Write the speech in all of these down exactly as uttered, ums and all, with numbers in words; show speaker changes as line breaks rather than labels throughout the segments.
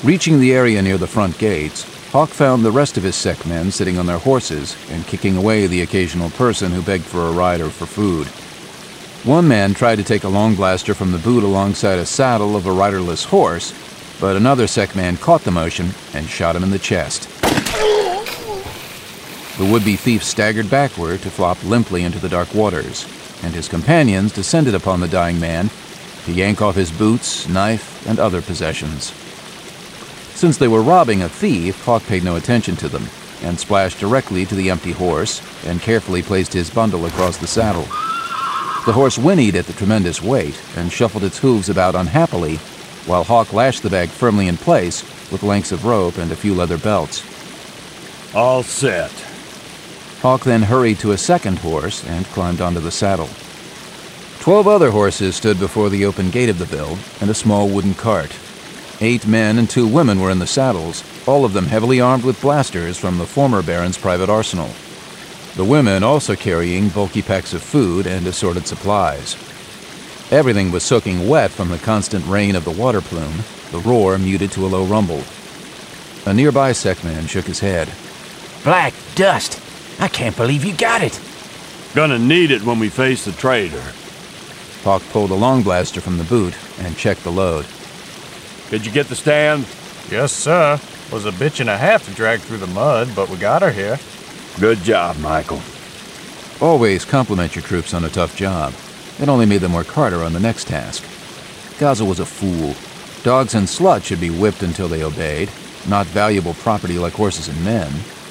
Reaching the area near the front gates, Hawk found the rest of his sec men sitting on their horses and kicking away the occasional person who begged for a ride or for food. One man tried to take a long blaster from the boot alongside a saddle of a riderless horse, but another sec man caught the motion and shot him in the chest. The would-be thief staggered backward to flop limply into the dark waters, and his companions descended upon the dying man to yank off his boots, knife, and other possessions. Since they were robbing a thief, Hawk paid no attention to them and splashed directly to the empty horse and carefully placed his bundle across the saddle. The horse whinnied at the tremendous weight and shuffled its hooves about unhappily, while Hawk lashed the bag firmly in place with lengths of rope and a few leather belts.
All set.
Hawk then hurried to a second horse and climbed onto the saddle. Twelve other horses stood before the open gate of the ville and a small wooden cart. Eight men and two women were in the saddles, all of them heavily armed with blasters from the former Baron's private arsenal. The women also carrying bulky packs of food and assorted supplies. Everything was soaking wet from the constant rain of the water plume, the roar muted to a low rumble. A nearby secman shook his head.
Black dust! I can't believe you got it!
Gonna need it when we face the trader.
Hawk pulled a long blaster from the boot and checked the load.
Did you get the stand?
Yes, sir. Was a bitch and a half to drag through the mud, but we got her here.
Good job, Michael.
Always compliment your troops on a tough job. It only made them work harder on the next task. Gaza was a fool. Dogs and sluts should be whipped until they obeyed, not valuable property like horses and men.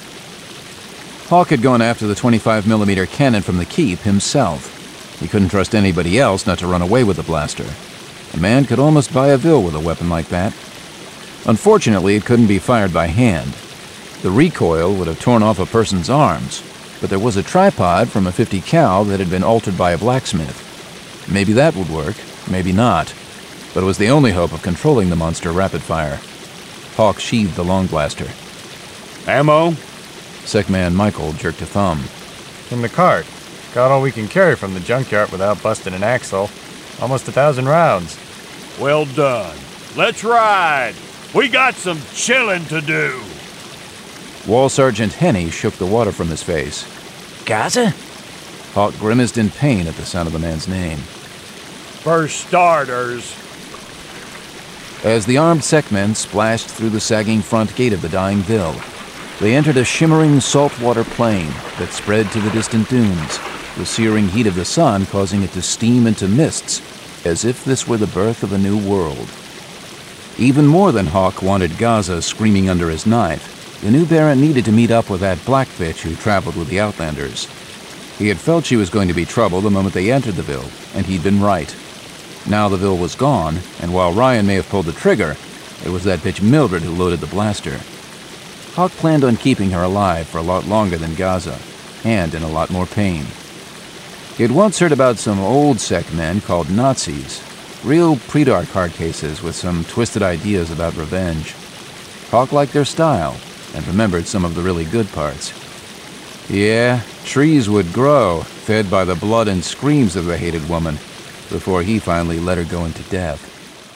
Hawk had gone after the twenty-five millimeter cannon from the keep himself. He couldn't trust anybody else not to run away with the blaster. A man could almost buy a ville with a weapon like that. Unfortunately, it couldn't be fired by hand. The recoil would have torn off a person's arms, but there was a tripod from a fifty cal that had been altered by a blacksmith. Maybe that would work, maybe not, but it was the only hope of controlling the monster rapid fire. Hawk sheathed the long blaster.
Ammo?
Secman Michael jerked a thumb.
In the cart. Got all we can carry from the junkyard without busting an axle. Almost a thousand rounds.
Well done. Let's ride. We got some chilling to do.
Wall Sergeant Henney shook the water from his face.
Gaza?
Hawk grimaced in pain at the sound of the man's name.
For starters.
As the armed secmen splashed through the sagging front gate of the dying ville, they entered a shimmering saltwater plain that spread to the distant dunes, the searing heat of the sun causing it to steam into mists, as if this were the birth of a new world. Even more than Hawk wanted Gaza screaming under his knife, the new Baron needed to meet up with that black bitch who traveled with the Outlanders. He had felt she was going to be trouble the moment they entered the ville, and he'd been right. Now the ville was gone, and while Ryan may have pulled the trigger, it was that bitch Mildred who loaded the blaster. Hawk planned on keeping her alive for a lot longer than Gaza, and in a lot more pain. He had once heard about some old sec men called Nazis, real pre-dark hard cases with some twisted ideas about revenge. Hawk liked their style, and remembered some of the really good parts. Yeah, trees would grow, fed by the blood and screams of the hated woman, before he finally let her go into death.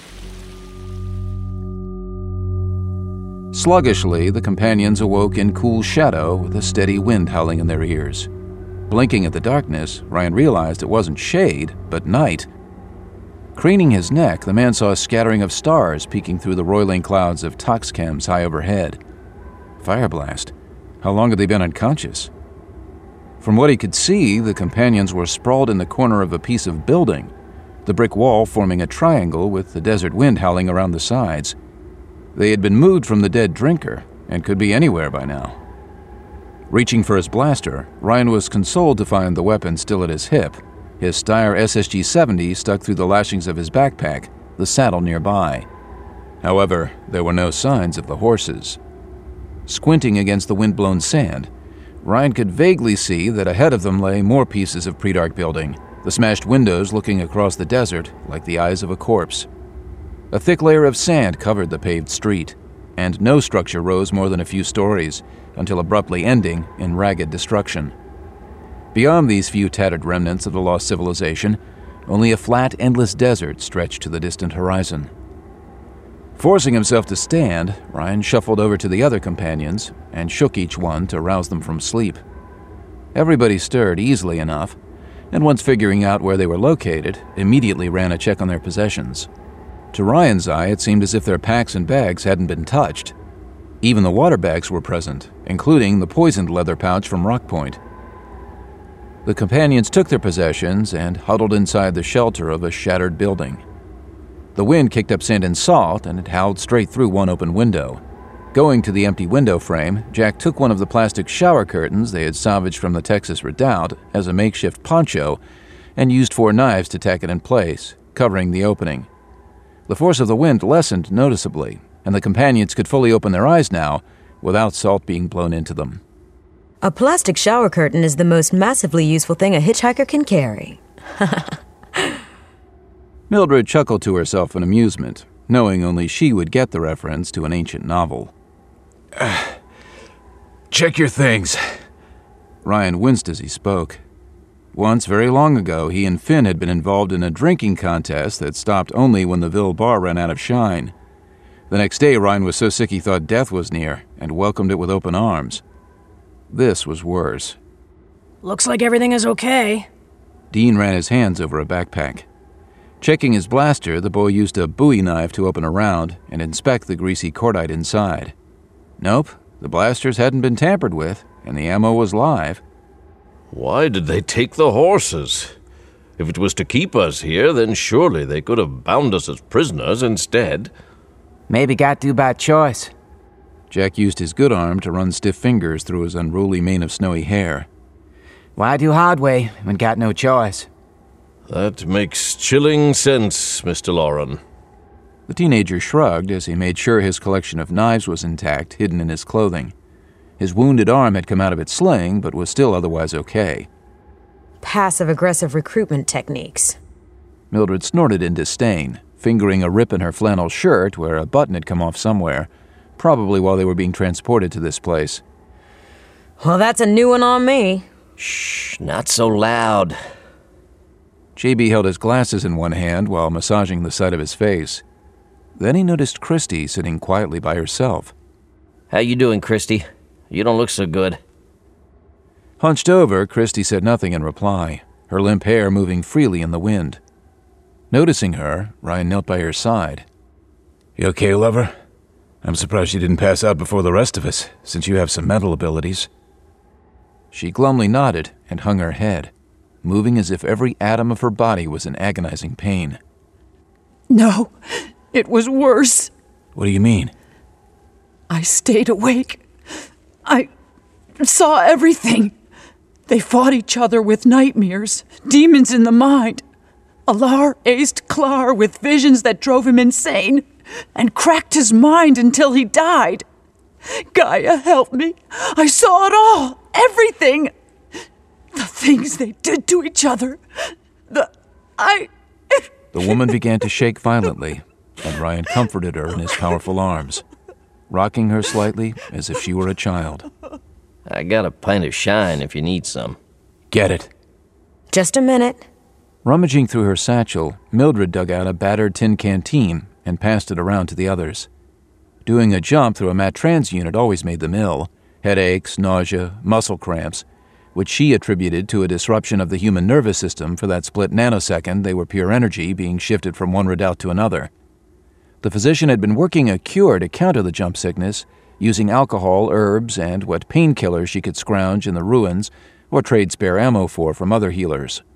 Sluggishly, the companions awoke in cool shadow with a steady wind howling in their ears. Blinking at the darkness, Ryan realized it wasn't shade, but night. Craning his neck, the man saw a scattering of stars peeking through the roiling clouds of toxchems high overhead. Fireblast. How long had they been unconscious? From what he could see, the companions were sprawled in the corner of a piece of building, the brick wall forming a triangle with the desert wind howling around the sides. They had been moved from the dead drinker and could be anywhere by now. Reaching for his blaster, Ryan was consoled to find the weapon still at his hip, his Steyr S S G seventy stuck through the lashings of his backpack, the saddle nearby. However, there were no signs of the horses. Squinting against the wind-blown sand, Ryan could vaguely see that ahead of them lay more pieces of pre-dark building, the smashed windows looking across the desert like the eyes of a corpse. A thick layer of sand covered the paved street, and no structure rose more than a few stories, until abruptly ending in ragged destruction. Beyond these few tattered remnants of the lost civilization, only a flat, endless desert stretched to the distant horizon. Forcing himself to stand, Ryan shuffled over to the other companions and shook each one to rouse them from sleep. Everybody stirred easily enough, and once figuring out where they were located, immediately ran a check on their possessions. To Ryan's eye, it seemed as if their packs and bags hadn't been touched. Even the water bags were present, including the poisoned leather pouch from Rock Point. The companions took their possessions and huddled inside the shelter of a shattered building. The wind kicked up sand and salt, and it howled straight through one open window. Going to the empty window frame, Jack took one of the plastic shower curtains they had salvaged from the Texas Redoubt as a makeshift poncho and used four knives to tack it in place, covering the opening. The force of the wind lessened noticeably, and the companions could fully open their eyes now without salt being blown into them.
A plastic shower curtain is the most massively useful thing a hitchhiker can carry.
Mildred chuckled to herself in amusement, knowing only she would get the reference to an ancient novel. Uh, check your things. Ryan winced as he spoke. Once, very long ago, he and Finn had been involved in a drinking contest that stopped only when the Ville bar ran out of shine. The next day, Ryan was so sick he thought death was near and welcomed it with open arms. This was worse.
Looks like everything is okay.
Dean ran his hands over a backpack. Checking his blaster, the boy used a Bowie knife to open a round and inspect the greasy cordite inside. Nope, the blasters hadn't been tampered with, and the ammo was live.
Why did they take the horses? If it was to keep us here, then surely they could have bound us as prisoners instead.
Maybe got to by choice.
Jack used his good arm to run stiff fingers through his unruly mane of snowy hair.
Why do hard way when got no choice?
That makes chilling sense, Mister Lauren.
The teenager shrugged as he made sure his collection of knives was intact, hidden in his clothing. His wounded arm had come out of its sling, but was still otherwise okay.
Passive-aggressive recruitment techniques.
Mildred snorted in disdain, fingering a rip in her flannel shirt where a button had come off somewhere, probably while they were being transported to this place.
Well, that's a new one on me.
Shh, not so loud.
J B held his glasses in one hand while massaging the side of his face. Then he noticed Christy sitting quietly by herself.
How you doing, Christy? You don't look so good.
Hunched over, Christy said nothing in reply, her limp hair moving freely in the wind. Noticing her, Ryan knelt by her side.
You okay, lover? I'm surprised you didn't pass out before the rest of us, since you have some mental abilities.
She glumly nodded and hung her head, moving as if every atom of her body was in agonizing pain.
No, it was worse.
What do you mean?
I stayed awake. I saw everything. They fought each other with nightmares, demons in the mind. Alar aced Clar with visions that drove him insane and cracked his mind until he died. Gaia, help me. I saw it all, everything. The things they did to each other. The... I...
The woman began to shake violently, and Ryan comforted her in his powerful arms, rocking her slightly as if she were a child.
I got a pint of shine if you need some.
Get it.
Just a minute.
Rummaging through her satchel, Mildred dug out a battered tin canteen and passed it around to the others. Doing a jump through a Matrans unit always made them ill. Headaches, nausea, muscle cramps, which she attributed to a disruption of the human nervous system for that split nanosecond they were pure energy being shifted from one redoubt to another. The physician had been working a cure to counter the jump sickness, using alcohol, herbs, and what painkillers she could scrounge in the ruins or trade spare ammo for from other healers.